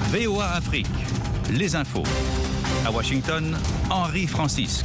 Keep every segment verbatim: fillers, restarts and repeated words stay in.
V O A Afrique, les infos. À Washington, Henri Francisque.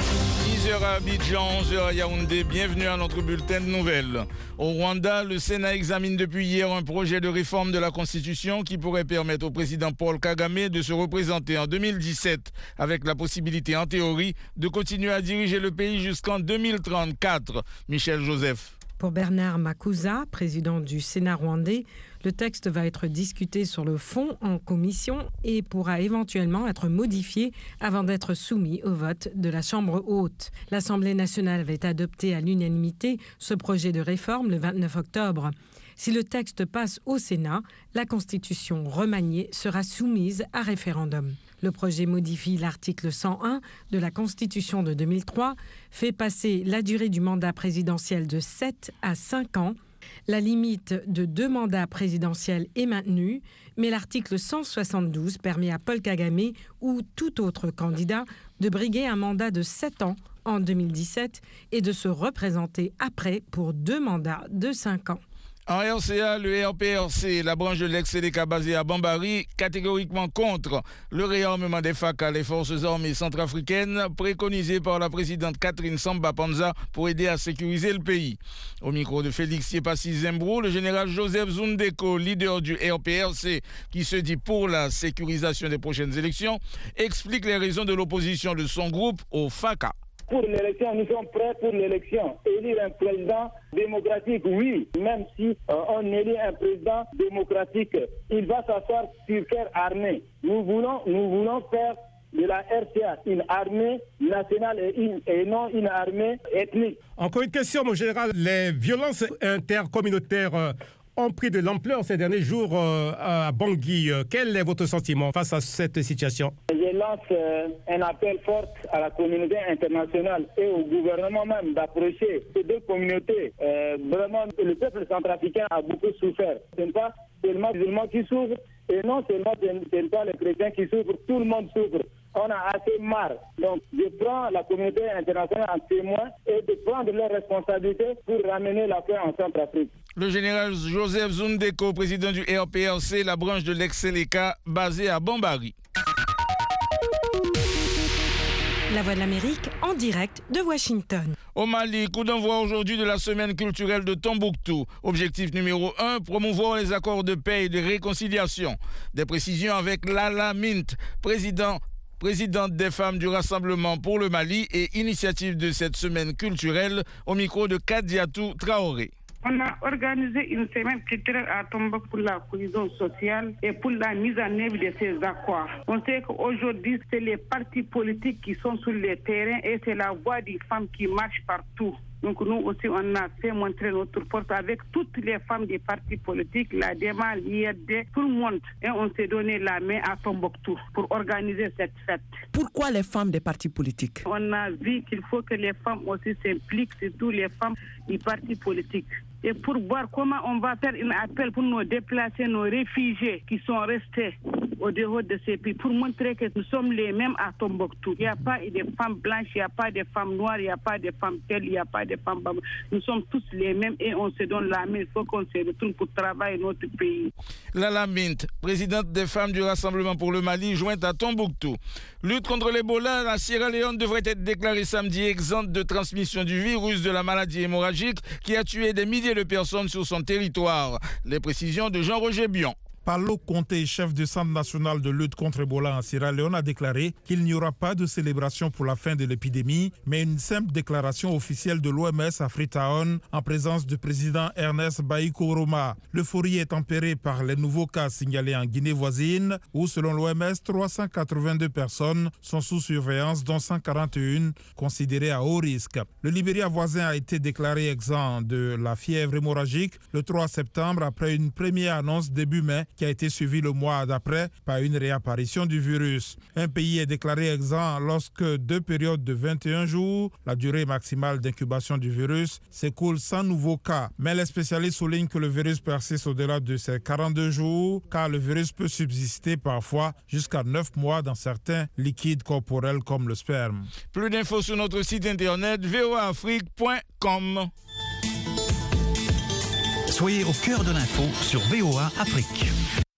dix heures à Abidjan, onze heures à Yaoundé. Bienvenue à notre bulletin de nouvelles. Au Rwanda, le Sénat examine depuis hier un projet de réforme de la Constitution qui pourrait permettre au président Paul Kagame de se représenter en deux mille dix-sept avec la possibilité, en théorie, de continuer à diriger le pays jusqu'en deux mille trente-quatre. Michel Joseph. Pour Bernard Makuza, président du Sénat rwandais, le texte va être discuté sur le fond en commission et pourra éventuellement être modifié avant d'être soumis au vote de la Chambre haute. L'Assemblée nationale avait adopté à l'unanimité ce projet de réforme le vingt-neuf octobre. Si le texte passe au Sénat, la Constitution remaniée sera soumise à référendum. Le projet modifie l'article cent un de la Constitution de deux mille trois, fait passer la durée du mandat présidentiel de sept à cinq ans. La limite de deux mandats présidentiels est maintenue, mais l'article cent soixante-douze permet à Paul Kagame ou tout autre candidat de briguer un mandat de sept ans en deux mille dix-sept et de se représenter après pour deux mandats de cinq ans. En R C A, le R P R C, la branche de l'ex-C D K basée à Bambari, catégoriquement contre le réarmement des F A C A, les forces armées centrafricaines, préconisé par la présidente Catherine Samba Panza pour aider à sécuriser le pays. Au micro de Félix Siepassi Zembro, le général Joseph Zundeko, leader du R P R C, qui se dit pour la sécurisation des prochaines élections, explique les raisons de l'opposition de son groupe au F A C A. Pour l'élection, nous sommes prêts pour l'élection. Élire un président démocratique, oui, même si euh, on élit un président démocratique, il va s'asseoir sur quelle armée. Nous voulons, nous voulons faire de la R C A une armée nationale et, une, et non une armée ethnique. Encore une question, mon général. Les violences intercommunautaires euh, ont pris de l'ampleur ces derniers jours euh, à Bangui. Quel est votre sentiment face à cette situation? Je lance euh, un appel fort à la communauté internationale et au gouvernement même d'approcher ces deux communautés. Euh, vraiment, le peuple centrafricain a beaucoup souffert. Ce n'est pas seulement les musulmans qui souffrent et non seulement ce n'est pas les chrétiens qui souffrent, tout le monde souffre. On a assez marre. Donc, je prends la communauté internationale en témoin et de prendre leurs responsabilités pour ramener la paix en Centrafrique. Le général Joseph Zundeko, président du R P R C, la branche de l'ex-C D K basée à Bambari. La Voix de l'Amérique en direct de Washington. Au Mali, coup d'envoi aujourd'hui de la semaine culturelle de Tombouctou. Objectif numéro un, promouvoir les accords de paix et de réconciliation. Des précisions avec Lala Mint, président présidente des femmes du Rassemblement pour le Mali et initiative de cette semaine culturelle au micro de Kadiatou Traoré. On a organisé une semaine culturelle à Tombouctou pour la cohésion sociale et pour la mise en œuvre de ces accords. On sait qu'aujourd'hui, c'est les partis politiques qui sont sur le terrain et c'est la voix des femmes qui marche partout. Donc nous aussi, on a fait montrer notre force avec toutes les femmes des partis politiques, la D E M A, l'I R D, tout le monde. Et on s'est donné la main à Tombouctou pour organiser cette fête. Pourquoi les femmes des partis politiques? On a vu qu'il faut que les femmes aussi s'impliquent, surtout les femmes des partis politiques. Et pour voir comment on va faire un appel pour nous déplacer, nos réfugiés qui sont restés au dehors de ces pays, pour montrer que nous sommes les mêmes à Tombouctou. Il n'y a pas de femmes blanches, il n'y a pas de femmes noires, il n'y a pas de femmes telles, il n'y a pas de femmes blanches. Nous sommes tous les mêmes et on se donne la main. Il faut qu'on se retourne pour travailler notre pays. Lala Mint, présidente des femmes du Rassemblement pour le Mali, jointe à Tombouctou. Lutte contre l'Ebola, la Sierra Leone devrait être déclarée samedi exempte de transmission du virus de la maladie hémorragique qui a tué des milliers de personnes sur son territoire. Les précisions de Jean-Roger Bion. Paulo Conte, chef du Centre national de lutte contre Ebola en Sierra Leone, a déclaré qu'il n'y aura pas de célébration pour la fin de l'épidémie, mais une simple déclaration officielle de l'O M S à Freetown en présence du président Ernest Bai Koroma. L'euphorie est tempérée par les nouveaux cas signalés en Guinée voisine, où selon l'O M S, trois cent quatre-vingt-deux personnes sont sous surveillance, dont cent quarante et un considérées à haut risque. Le Libéria voisin a été déclaré exempt de la fièvre hémorragique le trois septembre après une première annonce début mai qui a été suivi le mois d'après par une réapparition du virus. Un pays est déclaré exempt lorsque deux périodes de vingt et un jours, la durée maximale d'incubation du virus, s'écoulent sans nouveaux cas. Mais les spécialistes soulignent que le virus persiste au-delà de ces quarante-deux jours, car le virus peut subsister parfois jusqu'à neuf mois dans certains liquides corporels comme le sperme. Plus d'infos sur notre site internet v o a afrique point com. Soyez au cœur de l'info sur V O A Afrique.